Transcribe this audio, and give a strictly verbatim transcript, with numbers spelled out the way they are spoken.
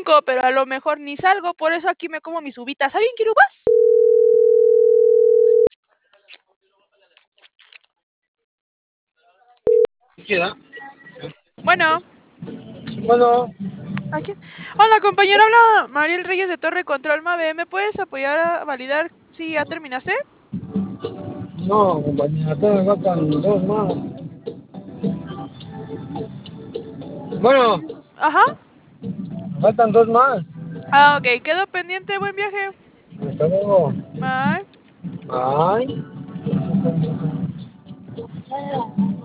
cinco, pero a lo mejor ni salgo, por eso aquí me como mis uvitas. ¿Alguien quiere uvas? ¿Queda? Bueno. Bueno. ¿A quién? Hola, compañero, habla Mariel Reyes de Torre Control Mave. ¿Me puedes apoyar a validar si ya terminaste? No, compañera, todavía me faltan dos más. Bueno. Ajá. Me faltan dos más. Ah, ok. Quedo pendiente. Buen viaje. Hasta luego. Bye. Bye.